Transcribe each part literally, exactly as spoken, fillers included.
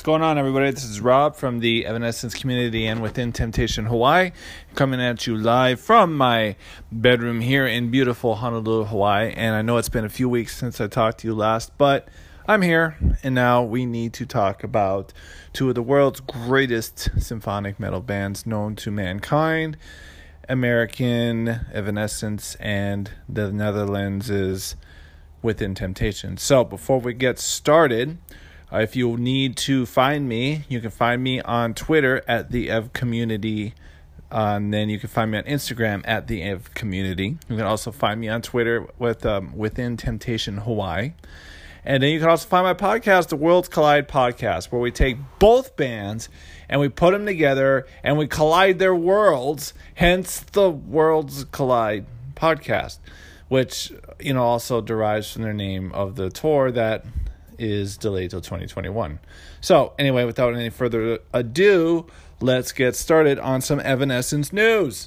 What's going on, everybody? This is Rob from the Evanescence community and Within Temptation Hawaii, coming at you live from my bedroom here in beautiful Honolulu, Hawaii. And I know it's been a few weeks since I talked to you last, but I'm here, and now we need to talk about two of the world's greatest symphonic metal bands known to mankind, American Evanescence and the Netherlands' Within Temptation. So before we get started, uh, if you need to find me, you can find me on Twitter at the Ev Community. Uh, and then you can find me on Instagram at the Ev Community. You can also find me on Twitter with um, Within Temptation Hawaii. And then you can also find my podcast, the Worlds Collide Podcast, where we take both bands and we put them together and we collide their worlds, hence the Worlds Collide Podcast, which, you know, also derives from their name of the tour that is delayed till twenty twenty-one. So, anyway, without any further ado, let's get started on some Evanescence news.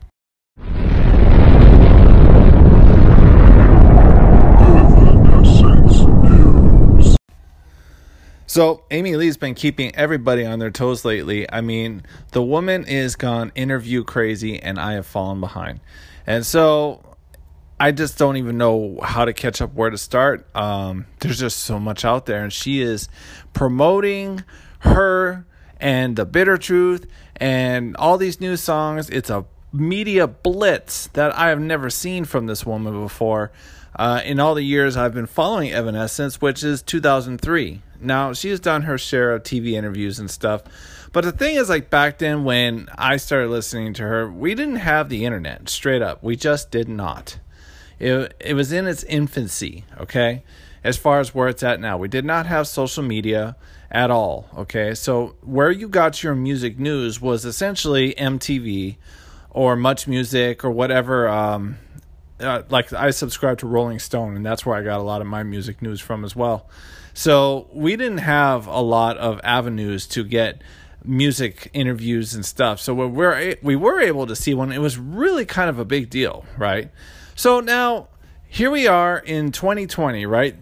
So, Amy Lee's been keeping everybody on their toes lately. I mean, the woman is gone interview crazy, and I have fallen behind. And so, I just don't even know how to catch up, where to start. Um, there's just so much out there, and she is promoting her and The Bitter Truth and all these new songs. It's a media blitz that I have never seen from this woman before. Uh, in all the years I've been following Evanescence, which is two thousand three. Now, she's done her share of T V interviews and stuff. But the thing is, like, back then when I started listening to her, we didn't have the internet, straight up. We just did not. It, it was in its infancy, okay, as far as where it's at now. We did not have social media at all, okay? So where you got your music news was essentially M T V or Much Music or whatever. Um, uh, like, I subscribe to Rolling Stone, and that's where I got a lot of my music news from as well. So we didn't have a lot of avenues to get music interviews and stuff. So we were, we were able to see one. It was really kind of a big deal, right? So now, here we are in twenty twenty, right?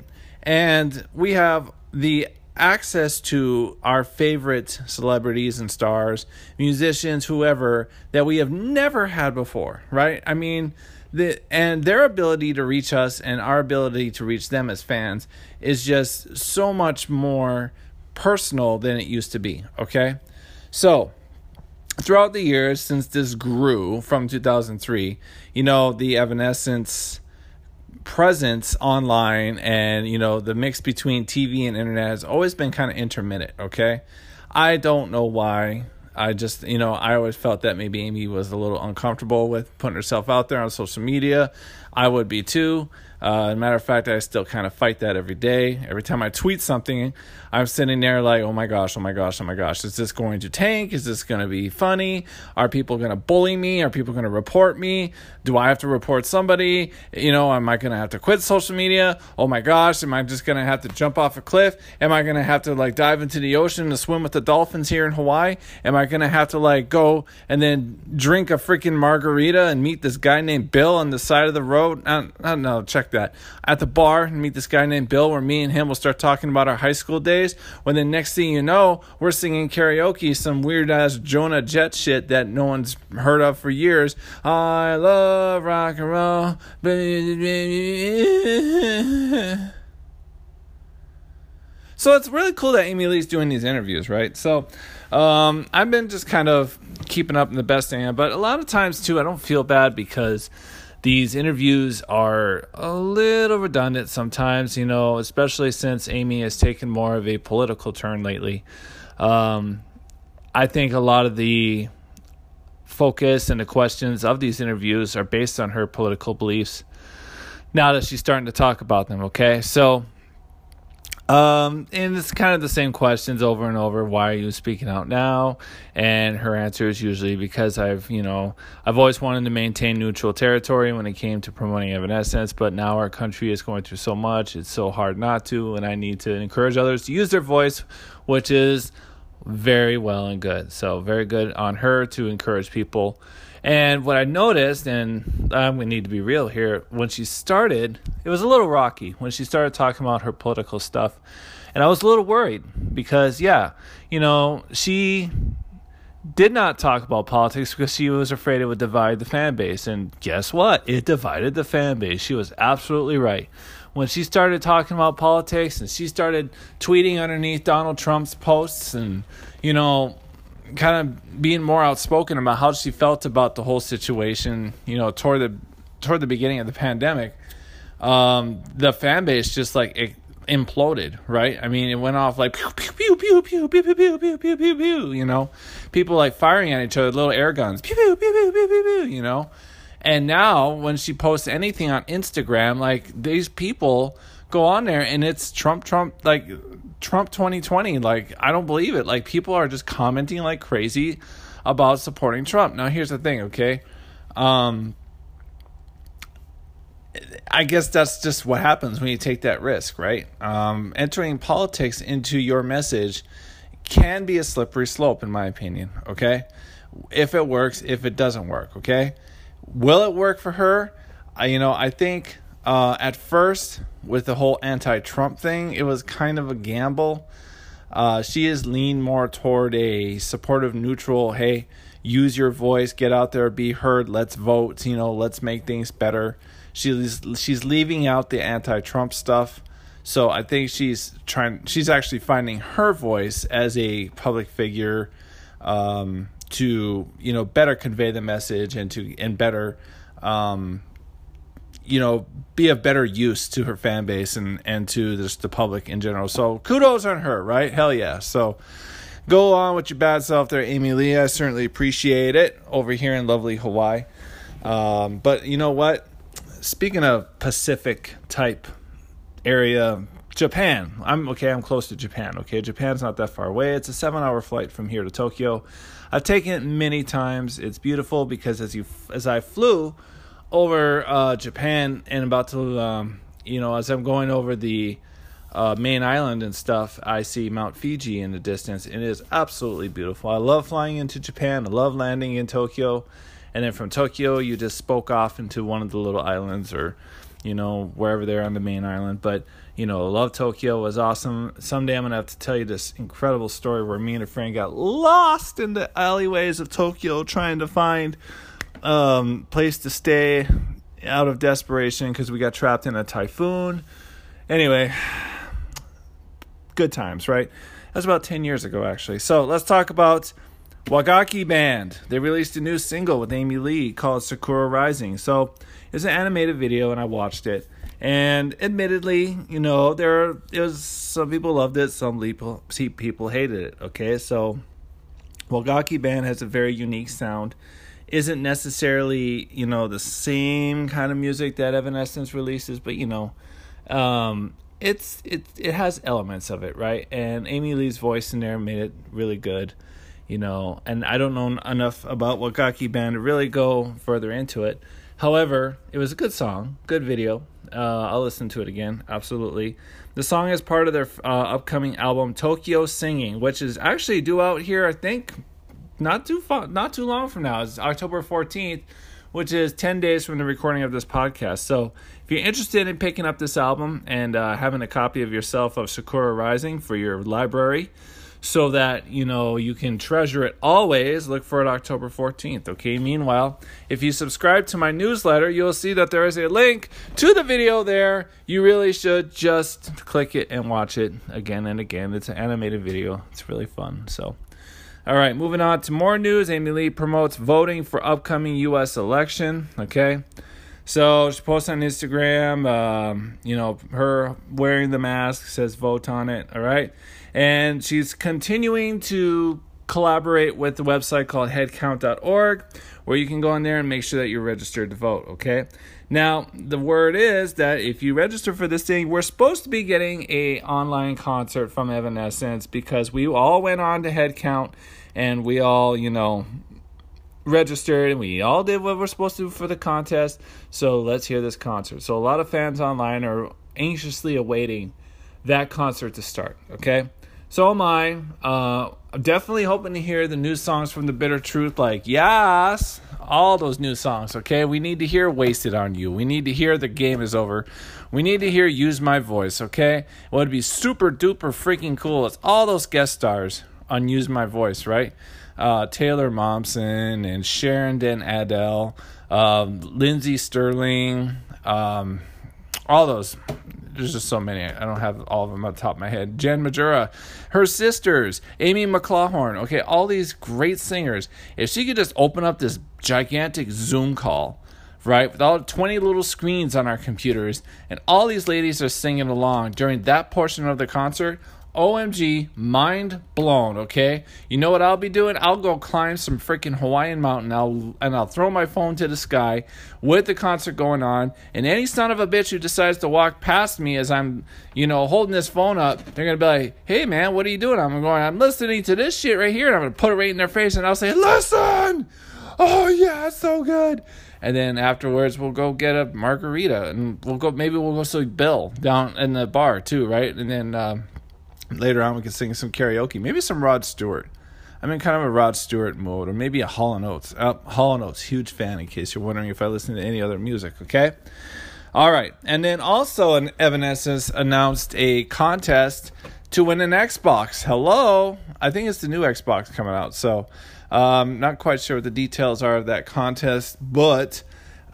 And we have the access to our favorite celebrities and stars, musicians, whoever, that we have never had before, right? I mean, the and their ability to reach us and our ability to reach them as fans is just so much more personal than it used to be, okay? So, throughout the years since this grew from two thousand three, you know, the Evanescence presence online and, you know, the mix between T V and internet has always been kind of intermittent, okay? I don't know why. I just, you know, I always felt that maybe Amy was a little uncomfortable with putting herself out there on social media. I would be too. Uh, as a matter of fact, I still kind of fight that every day. Every time I tweet something, I'm sitting there like, oh my gosh, oh my gosh, oh my gosh. Is this going to tank? Is this going to be funny? Are people going to bully me? Are people going to report me? Do I have to report somebody? You know, am I going to have to quit social media? Oh my gosh, am I just going to have to jump off a cliff? Am I going to have to like dive into the ocean to swim with the dolphins here in Hawaii? Am I going to have to like go and then drink a freaking margarita and meet this guy named Bill on the side of the road? I don't, I don't know, check that. At the bar and meet this guy named Bill, where me and him will start talking about our high school days, when the next thing you know, we're singing karaoke, some weird ass Jonah Jett shit that no one's heard of for years. I love rock and roll. So it's really cool that Amy Lee's doing these interviews, right? So um, I've been just kind of keeping up in the best I am, but a lot of times too, I don't feel bad because these interviews are a little redundant sometimes, you know, especially since Amy has taken more of a political turn lately. Um, I think a lot of the focus and the questions of these interviews are based on her political beliefs now that she's starting to talk about them, okay? So, Um, and it's kind of the same questions over and over. Why are you speaking out now? And her answer is usually because I've, you know, I've always wanted to maintain neutral territory when it came to promoting Evanescence, but now our country is going through so much. It's so hard not to, and I need to encourage others to use their voice, which is very well and good. So very good on her to encourage people. And what I noticed, and I'm going to need to be real here, when she started, it was a little rocky when she started talking about her political stuff. And I was a little worried because, yeah, you know, she did not talk about politics because she was afraid it would divide the fan base. And guess what? It divided the fan base. She was absolutely right. When she started talking about politics and she started tweeting underneath Donald Trump's posts and, you know, kind of being more outspoken about how she felt about the whole situation, you know, toward the toward the beginning of the pandemic, um, the fan base just like it imploded, right? I mean, it went off like pew pew pew pew pew pew pew pew pew pew pew pew, you know, people like firing at each other, little air guns, pew pew pew pew pew pew pew, you know. And now when she posts anything on Instagram, like these people go on there and it's Trump, Trump, like Trump twenty twenty. Like, I don't believe it. Like, people are just commenting like crazy about supporting Trump. Now, here's the thing, okay? Um, I guess that's just what happens when you take that risk, right? Um, entering politics into your message can be a slippery slope, in my opinion, okay? If it works, if it doesn't work, okay? Will it work for her? I, you know, I think uh, at first with the whole anti-Trump thing, it was kind of a gamble. Uh, she is leaned more toward a supportive, neutral, hey, use your voice, get out there, be heard, let's vote, you know, let's make things better. She's she's leaving out the anti-Trump stuff. So I think she's trying, she's actually finding her voice as a public figure, um, to, you know, better convey the message and to and better, um, you know, be of better use to her fan base and, and to just the public in general. So kudos on her, right? Hell yeah. So go on with your bad self there, Amy Lee. I certainly appreciate it over here in lovely Hawaii. Um, but you know what? Speaking of Pacific type area, Japan. I'm okay. I'm close to Japan. Okay. Japan's not that far away. It's a seven hour flight from here to Tokyo. I've taken it many times. It's beautiful because as you as I flew over uh, Japan and about to, um, you know, as I'm going over the uh, main island and stuff, I see Mount Fiji in the distance. And it is absolutely beautiful. I love flying into Japan. I love landing in Tokyo. And then from Tokyo, you just spoke off into one of the little islands or, you know, wherever they're on the main island. But, you know, love Tokyo. It was awesome. Someday I'm going to have to tell you this incredible story where me and a friend got lost in the alleyways of Tokyo trying to find um place to stay out of desperation because we got trapped in a typhoon. Anyway, good times, right? That was about ten years ago, actually. So let's talk about Wagaki Band. They released a new single with Amy Lee called Sakura Rising. So it's an animated video, and I watched it. And admittedly, you know, there it was some people loved it, some people people hated it. Okay, so Wagaki Band has a very unique sound. Isn't necessarily, you know, the same kind of music that Evanescence releases, but you know, um, it's it it has elements of it, right? And Amy Lee's voice in there made it really good. You know, and I don't know enough about Wagaki Band to really go further into it. However, it was a good song, good video. Uh, I'll listen to it again, absolutely. The song is part of their uh, upcoming album, Tokyo Singing, which is actually due out here, I think, not too far, not too long from now. It's October fourteenth, which is ten days from the recording of this podcast. So if you're interested in picking up this album and uh, having a copy of yourself of Sakura Rising for your library, so that, you know, you can treasure it always, look for it October fourteenth, okay? Meanwhile, if you subscribe to my newsletter, you'll see that there is a link to the video there. You really should just click it and watch it again and again. It's an animated video. It's really fun. So, all right, moving on to more news. Amy Lee promotes voting for upcoming U S election, okay? So she posts on Instagram, um, you know, her wearing the mask, says vote on it, all right? And she's continuing to collaborate with the website called headcount dot org, where you can go in there and make sure that you're registered to vote, okay? Now, the word is that if you register for this thing, we're supposed to be getting a online concert from Evanescence because we all went on to Headcount and we all, you know, registered and we all did what we're supposed to do for the contest. So let's hear this concert. So a lot of fans online are anxiously awaiting that concert to start, okay? So am I. Uh, I'm definitely hoping to hear the new songs from The Bitter Truth, like Yes, all those new songs, okay? We need to hear Wasted on You. We need to hear The Game is Over. We need to hear Use My Voice, okay? What would be super duper freaking cool is all those guest stars on Use My Voice, right? Uh, Taylor Momsen and Sharon Den Adele, um, Lindsey Sterling, um, all those. There's just so many. I don't have all of them on the top of my head. Jen Majura, her sisters, Amy McLaughlin. Okay, all these great singers. If she could just open up this gigantic Zoom call, right, with all twenty little screens on our computers, and all these ladies are singing along during that portion of the concert, O M G, mind blown, okay? You know what I'll be doing? I'll go climb some freaking Hawaiian mountain, I'll, and I'll throw my phone to the sky with the concert going on, and any son of a bitch who decides to walk past me as I'm, you know, holding this phone up, they're going to be like, hey, man, what are you doing? I'm going, I'm listening to this shit right here, and I'm going to put it right in their face, and I'll say, listen! Oh, yeah, it's so good! And then afterwards, we'll go get a margarita, and we'll go, maybe we'll go see Bill down in the bar, too, right? And then, um... later on, we can sing some karaoke. Maybe some Rod Stewart. I'm in kind of a Rod Stewart mode. Or maybe a Hall and Oates. Uh, Hall and Oates, huge fan in case you're wondering if I listen to any other music, okay? All right. And then also, an Evanescence announced a contest to win an Xbox. Hello? I think it's the new Xbox coming out. So, um, not quite sure what the details are of that contest. But,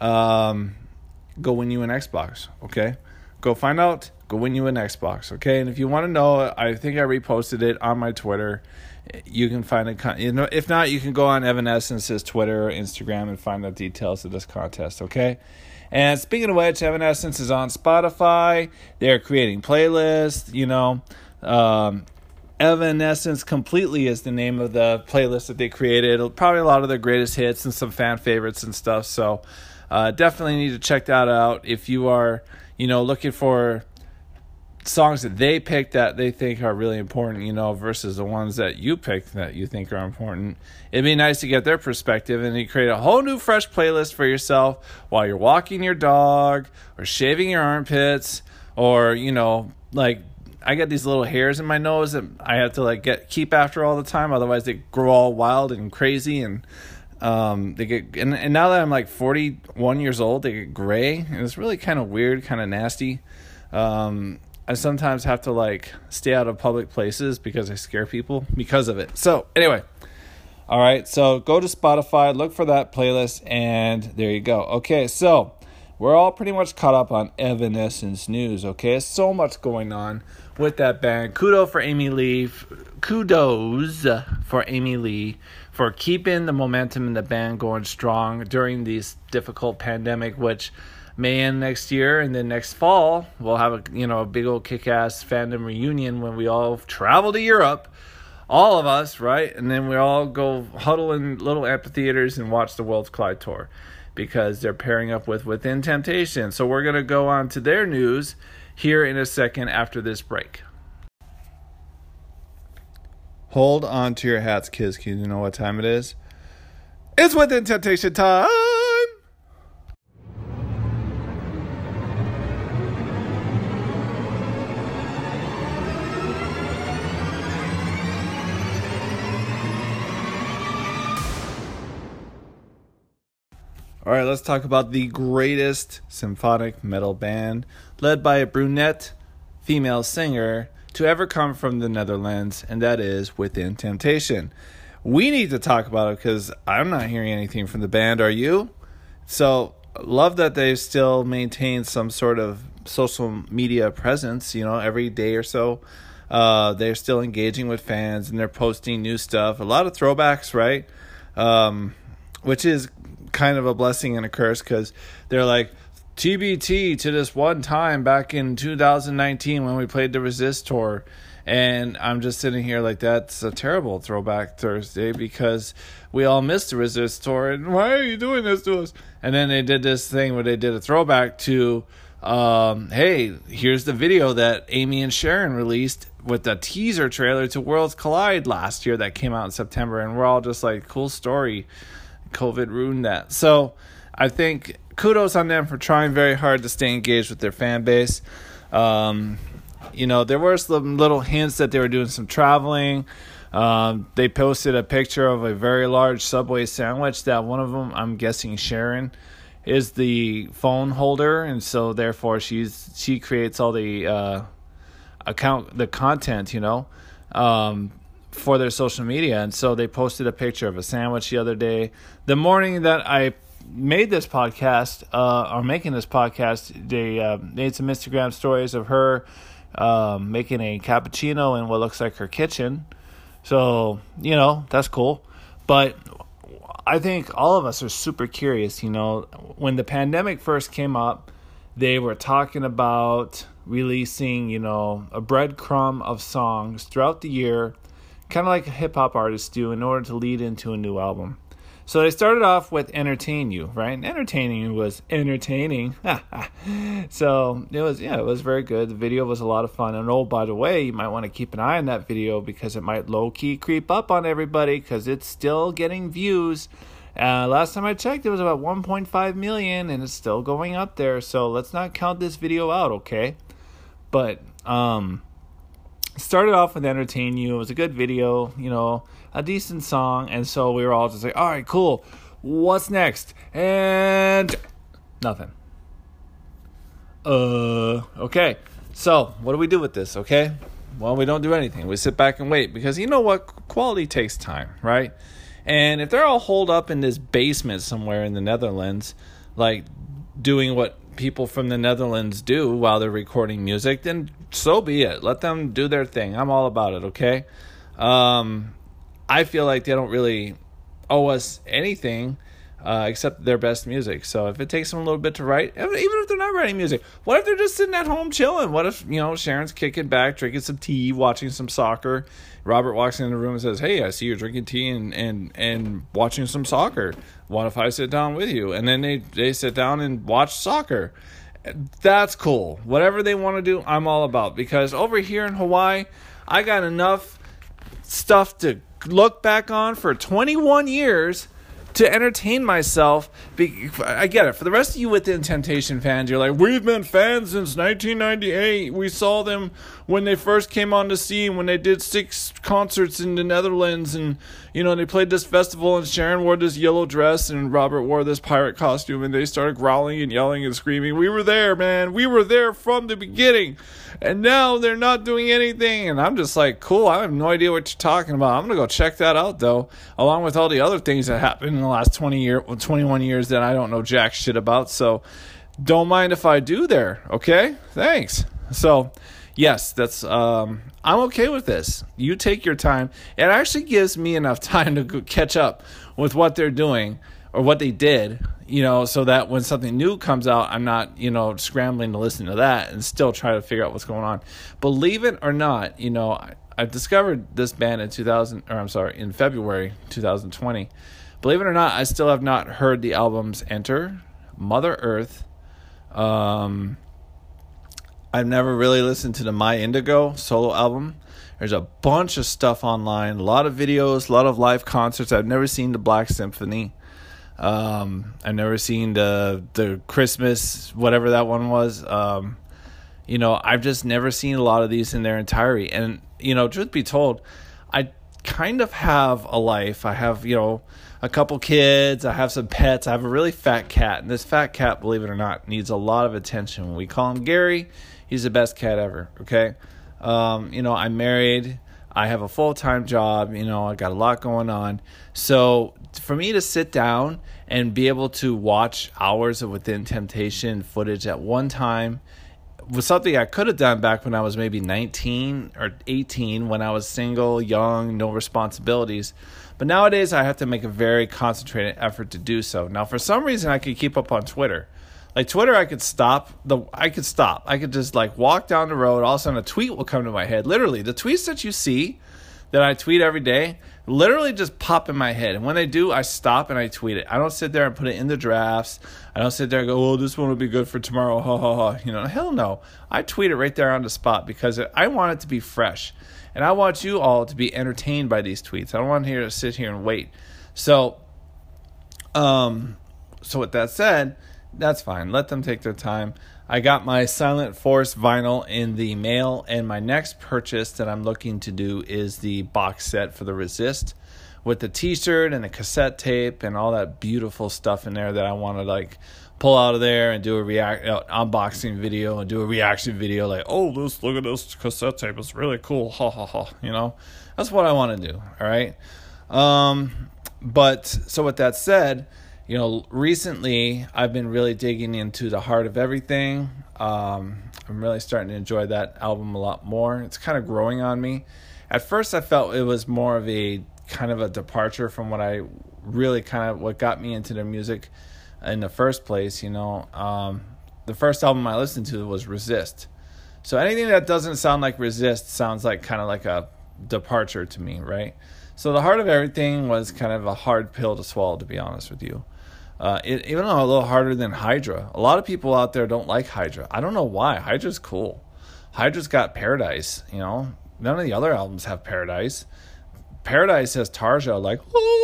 um, go win you an Xbox, okay? Go find out. Go win you an Xbox, okay? And if you want to know, I think I reposted it on my Twitter. You can find it. You know, if not, you can go on Evanescence's Twitter or Instagram and find the details of this contest, okay? And speaking of which, Evanescence is on Spotify. They're creating playlists. You know, um, Evanescence Completely is the name of the playlist that they created. Probably a lot of their greatest hits and some fan favorites and stuff. So uh, definitely need to check that out if you are, you know, looking for songs that they picked that they think are really important, you know, versus the ones that you picked that you think are important. It'd be nice to get their perspective, and you create a whole new fresh playlist for yourself while you're walking your dog or shaving your armpits, or, you know, like I got these little hairs in my nose that I have to like get keep after all the time, otherwise they grow all wild and crazy, and um they get and, and now that I'm like forty-one years old, they get gray, and it's really kind of weird, kind of nasty. um I sometimes have to like stay out of public places because I scare people because of it. So anyway, all right. So go to Spotify, look for that playlist, and there you go. Okay, so we're all pretty much caught up on Evanescence news. Okay, so much going on with that band. Kudos for Amy Lee. Kudos for Amy Lee for keeping the momentum in the band going strong during this difficult pandemic, which may end next year, and then next fall we'll have a you know a big old kick-ass fandom reunion when we all travel to Europe, all of us, right? And then we all go huddle in little amphitheaters and watch the Worlds Collide tour, because they're pairing up with Within Temptation. So we're gonna go on to their news here in a second after this break. Hold on to your hats, kids. Can you know what time it is? It's Within Temptation time. All right, let's talk about the greatest symphonic metal band, led by a brunette female singer to ever come from the Netherlands, and that is Within Temptation. We need to talk about it because I'm not hearing anything from the band. Are you? So, love that they still maintain some sort of social media presence, you know, every day or so. Uh, they're still engaging with fans, and they're posting new stuff. A lot of throwbacks, right? Um, which is kind of a blessing and a curse, because they're like T B T to this one time back in two thousand nineteen when we played the Resist tour, and I'm just sitting here like, that's a terrible throwback Thursday because we all missed the Resist tour, and why are you doing this to us? And then they did this thing where they did a throwback to um hey, here's the video that Amy and Sharon released with the teaser trailer to Worlds Collide last year that came out in September, and we're all just like, cool story. COVID ruined that. So I think kudos on them for trying very hard to stay engaged with their fan base. Um, You know, there were some little hints that they were doing some traveling. Um, they posted a picture of a very large Subway sandwich that one of them, I'm guessing Sharon, is the phone holder, and so therefore she's she creates all the uh, account the content, you know, um, for their social media. And so they posted a picture of a sandwich the other day. The morning that I made this podcast, uh, or making this podcast, they uh, made some Instagram stories of her um, making a cappuccino in what looks like her kitchen. So, you know, that's cool. But I think all of us are super curious. You know, when the pandemic first came up, they were talking about releasing, you know, a breadcrumb of songs throughout the year, kind of like hip-hop artists do, in order to lead into a new album. So they started off with Entertain You, right? And Entertaining You was entertaining. So it was, yeah, it was very good. The video was a lot of fun. And oh, by the way, you might want to keep an eye on that video because it might low-key creep up on everybody because it's still getting views. Uh, last time I checked, it was about one point five million, and it's still going up there. So let's not count this video out, okay? But um, started off with Entertain You. It was a good video, you know, a decent song. And so we were all just like, all right, cool. What's next? And nothing. Uh, okay. So what do we do with this, okay? Well, we don't do anything. We sit back and wait because you know what? Quality takes time, right? And if they're all holed up in this basement somewhere in the Netherlands, like doing what people from the Netherlands do while they're recording music, then so be it. Let them do their thing. I'm all about it, okay? Um, I feel like they don't really owe us anything uh, except their best music. So if it takes them a little bit to write, even if they're not writing music, what if they're just sitting at home chilling? What if, you know, Sharon's kicking back, drinking some tea, watching some soccer? Robert walks in the room and says, hey, I see you're drinking tea and, and, and watching some soccer. What if I sit down with you? And then they, they sit down and watch soccer. That's cool. Whatever they want to do, I'm all about. Because over here in Hawaii, I got enough stuff to look back on for twenty-one years to entertain myself. I get it. For the rest of you Within Temptation fans, you're like, we've been fans since nineteen ninety-eight. We saw them when they first came on the scene, when they did six concerts in the Netherlands, and, you know, they played this festival, and Sharon wore this yellow dress, and Robert wore this pirate costume, and they started growling and yelling and screaming. We were there, man. We were there from the beginning. And now they're not doing anything. And I'm just like, cool, I have no idea what you're talking about. I'm going to go check that out, though, along with all the other things that happened in the last twenty year, twenty-one years that I don't know jack shit about. So don't mind if I do there, okay? Thanks. So, yes, that's um, I'm okay with this. You take your time. It actually gives me enough time to go catch up with what they're doing or what they did, you know, so that when something new comes out, I'm not, you know, scrambling to listen to that and still try to figure out what's going on. Believe it or not, you know, I, I discovered this band in two thousand, or I'm sorry, in February twenty twenty. Believe it or not, I still have not heard the albums Enter, Mother Earth. Um, I've never really listened to the My Indigo solo album. There's a bunch of stuff online, a lot of videos, a lot of live concerts. I've never seen the Black Symphony. Um, I've never seen the the Christmas, whatever that one was. Um, you know, I've just never seen a lot of these in their entirety. And, you know, truth be told, I kind of have a life. I have, you know, a couple kids. I have some pets. I have a really fat cat. And this fat cat, believe it or not, needs a lot of attention. We call him Gary. He's the best cat ever, okay? Um, you know, I'm married. I have a full-time job. You know, I got a lot going on. So for me to sit down and be able to watch hours of Within Temptation footage at one time was something I could have done back when I was maybe nineteen or eighteen, when I was single, young, no responsibilities. But nowadays I have to make a very concentrated effort to do so. Now, for some reason, I could keep up on Twitter. Like Twitter, I could stop. The I could stop. I could just like walk down the road. All of a sudden, a tweet will come to my head. Literally, the tweets that you see that I tweet every day literally just pop in my head. And when they do, I stop and I tweet it. I don't sit there and put it in the drafts. I don't sit there and go, oh, this one will be good for tomorrow. Ha, ha, ha. You know, hell no. I tweet it right there on the spot because I want it to be fresh. And I want you all to be entertained by these tweets. I don't want here to sit here and wait. So, um, so with that said, That's fine. Let them take their time. I got my Silent Force vinyl in the mail, and my next purchase that I'm looking to do is the box set for the Resist with the t-shirt and the cassette tape and all that beautiful stuff in there that I want to like pull out of there and do a react uh, unboxing video and do a reaction video like, oh, this, look at this cassette tape. It's really cool. Ha ha ha. You know, that's what I want to do. All right. Um, but so with that said, you know, recently I've been really digging into The Heart of Everything. Um, I'm really starting to enjoy that album a lot more. It's kind of growing on me. At first I felt it was more of a kind of a departure from what I really kind of, what got me into their music in the first place. You know, um, the first album I listened to was Resist. So anything that doesn't sound like Resist sounds like kind of like a departure to me, right? So The Heart of Everything was kind of a hard pill to swallow, to be honest with you. Uh, it, even though a little harder than Hydra. A lot of people out there don't like Hydra. I don't know why. Hydra's cool. Hydra's got Paradise, you know. None of the other albums have Paradise. Paradise has Tarja, like,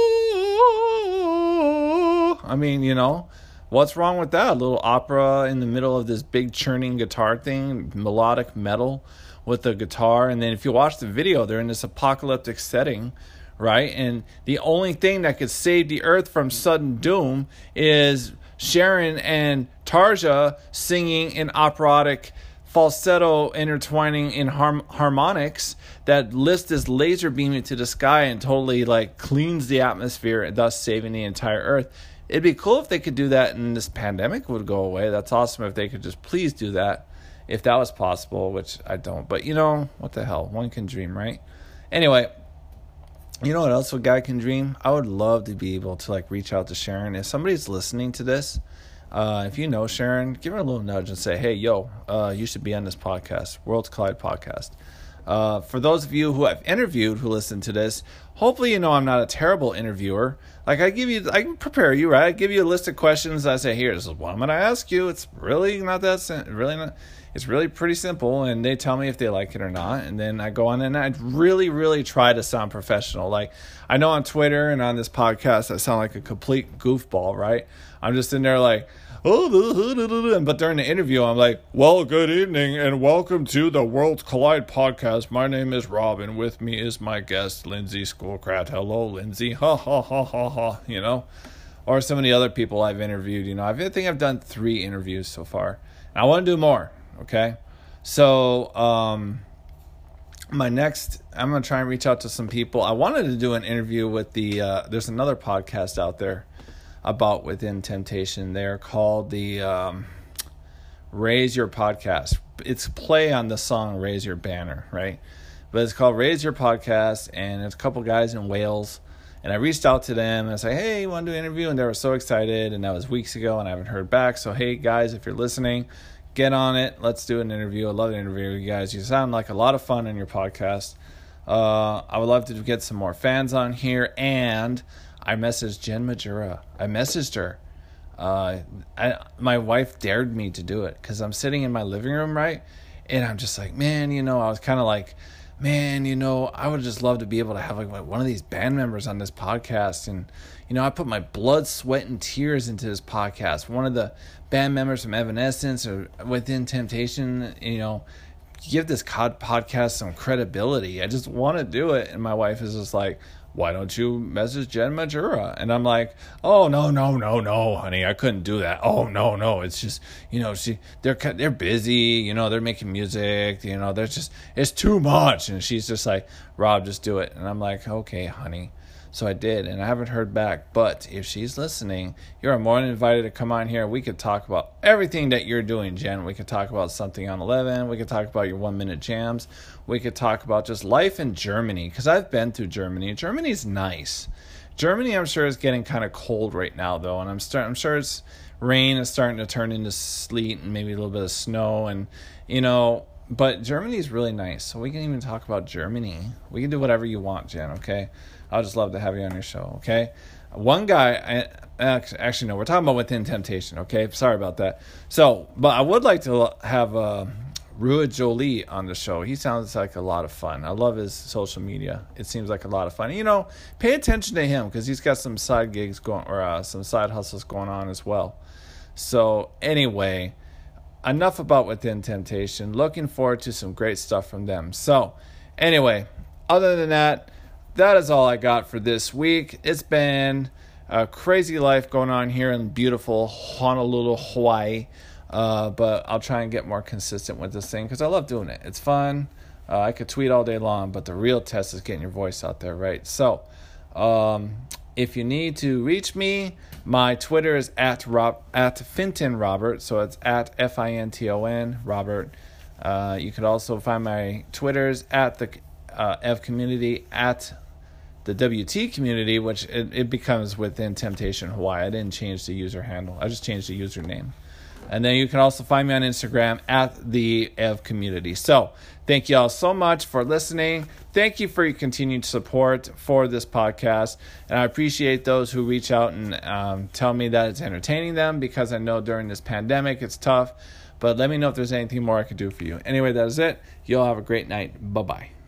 I mean, you know, what's wrong with that? A little opera in the middle of this big churning guitar thing, melodic metal with the guitar. And then if you watch the video, they're in this apocalyptic setting, right? And the only thing that could save the earth from sudden doom is Sharon and Tarja singing in operatic falsetto intertwining in harm- harmonics that lifts this laser beam into the sky and totally like cleans the atmosphere and thus saving the entire earth. It'd be cool if they could do that and this pandemic would go away. That's awesome if they could just please do that, if that was possible, which I don't. But, you know, what the hell? One can dream, right? Anyway, you know what else a guy can dream? I would love to be able to, like, reach out to Sharon. If somebody's listening to this, uh, if you know Sharon, give her a little nudge and say, hey, yo, uh, you should be on this podcast, Worlds Collide podcast. Uh, for those of you who I've interviewed who listen to this, hopefully you know I'm not a terrible interviewer. Like I give you, I prepare you, right? I give you a list of questions. I say, here, this is what I'm going to ask you. It's really not that, really not, it's really pretty simple. And they tell me if they like it or not. And then I go on and I really, really try to sound professional. Like I know on Twitter and on this podcast, I sound like a complete goofball, right? I'm just in there like, oh, but during the interview, I'm like, well, good evening and welcome to the Worlds Collide podcast. My name is Rob and with me is my guest, Lindsay Schoolcraft. Hello, Lindsay. Ha, ha, ha, ha, ha, you know? Or some of the other people I've interviewed, you know? I think I've done three interviews so far. And I want to do more, okay? So, um, my next, I'm going to try and reach out to some people. I wanted to do an interview with the, uh, there's another podcast out there about Within Temptation. They're called the um, Raise Your Podcast. It's play on the song Raise Your Banner, right? But it's called Raise Your Podcast, and it's a couple guys in Wales. And I reached out to them, and I said, hey, you want to do an interview? And they were so excited, and that was weeks ago, and I haven't heard back. So, hey, guys, if you're listening, get on it. Let's do an interview. I'd love to interview you guys. You sound like a lot of fun in your podcast. Uh, I would love to get some more fans on here, and I messaged Jen Majura. I messaged her. Uh, I, my wife dared me to do it because I'm sitting in my living room, right? And I'm just like, man, you know, I was kind of like, man, you know, I would just love to be able to have like one of these band members on this podcast. And, you know, I put my blood, sweat, and tears into this podcast. One of the band members from Evanescence or Within Temptation, you know, give this podcast some credibility. I just want to do it. And my wife is just like, why don't you message Jen Majura? And I'm like, oh, no, no, no, no, honey, I couldn't do that. Oh, no, no, it's just, you know, she, they're, they're busy, you know, they're making music, you know, they're just, it's too much. And she's just like, Rob, just do it. And I'm like, okay, honey. So I did, and I haven't heard back. But if she's listening, you're more than invited to come on here. We could talk about everything that you're doing, Jen. We could talk about something on eleven. We could talk about your one-minute jams. We could talk about just life in Germany, because I've been through Germany. Germany's nice. Germany, I'm sure, is getting kind of cold right now, though, and I'm start, I'm sure it's rain is starting to turn into sleet and maybe a little bit of snow, and, you know, but Germany's really nice, so we can even talk about Germany. We can do whatever you want, Jen, okay? I'll just love to have you on your show, okay? One guy, I, actually, no, we're talking about Within Temptation, okay? Sorry about that. So, but I would like to have uh, Rua Jolie on the show. He sounds like a lot of fun. I love his social media. It seems like a lot of fun. You know, pay attention to him because he's got some side gigs going, or uh, some side hustles going on as well. So anyway, enough about Within Temptation. Looking forward to some great stuff from them. So anyway, other than that, that is all I got for this week. It's been a crazy life going on here in beautiful Honolulu, Hawaii. Uh, but I'll try and get more consistent with this thing because I love doing it. It's fun. Uh, I could tweet all day long, but the real test is getting your voice out there, right? So um, if you need to reach me, my Twitter is at Rob at Finton Robert. So it's at F I N T O N Robert. Uh, you could also find my Twitters at the uh, Ev Community, at the W T Community, which it, it becomes Within Temptation Hawaii. I didn't change the user handle. I just changed the username. And then you can also find me on Instagram at the Ev Community. So thank you all so much for listening. Thank you for your continued support for this podcast. And I appreciate those who reach out and um, tell me that it's entertaining them, because I know during this pandemic it's tough. But let me know if there's anything more I could do for you. Anyway, that is it. You all have a great night. Bye-bye.